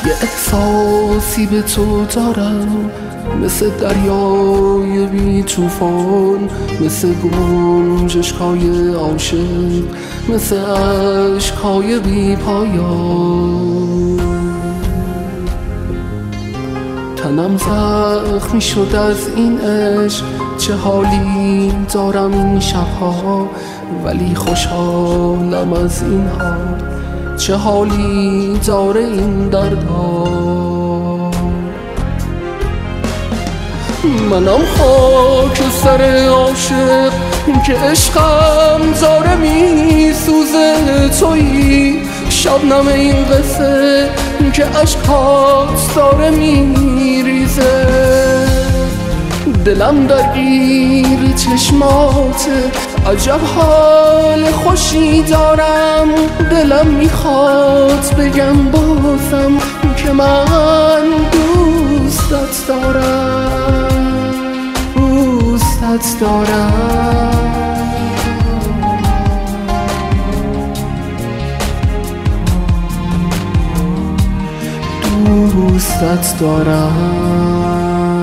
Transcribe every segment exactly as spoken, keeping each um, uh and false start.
یه احساسی به تو دارم، مثل دریای بی توفان، مثل گنجشکای عاشق، مثل عشقای بی پایان. تنم زخمی شد از این عشق، چه حالی دارم این شبها، ولی خوشحالم از این حال، چه حالی داره این دردها. منم خاک سر عاشق که عشقم داره می سوزه، تویی شبنم این قصه که عشقات داره می ریزه. دلم درگیر چشماته، عجب حال خوشی دارم، دلم میخواد بگم بازم که من دوستت دارم، دوستت دارم. دوستت دارم.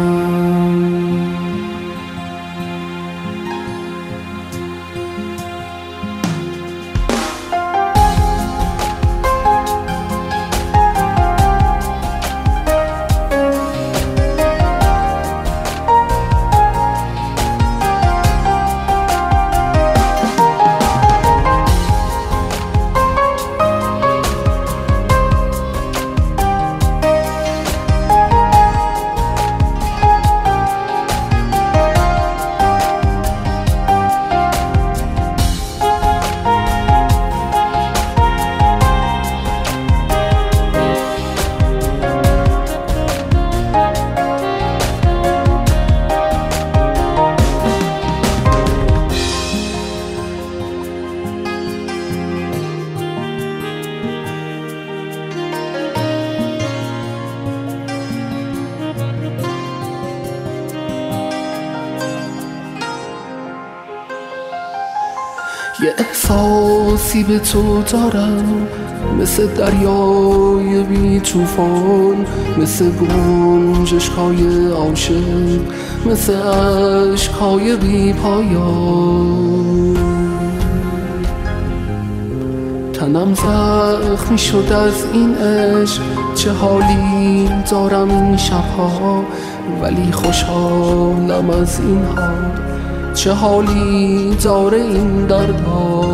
یه احساسی به تو دارم، مثل دریای بی توفان، مثل گنجشکای عاشق، مثل عشقای بی پایان. تنم زخمی شد از این عشق، چه حالی دارم این شبها، ولی خوشحالم از این حال، چه حالی داره این دردها.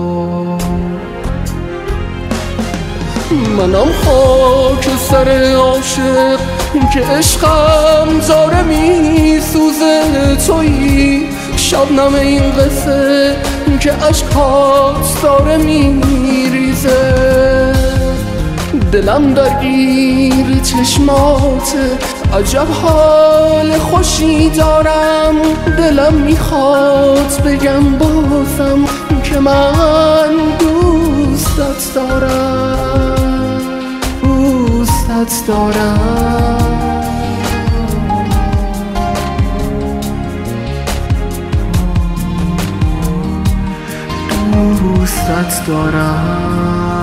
منم خاک سر عاشق که عشقم داره می سوزه، تویی شبنم این قصه که عشقات داره می ریزه. دلم درگیر چشماته، عجب حال خوشی دارم، دلم میخواد بگم بازم که من دوستت دارم، دوستت دارم. دوستت دارم.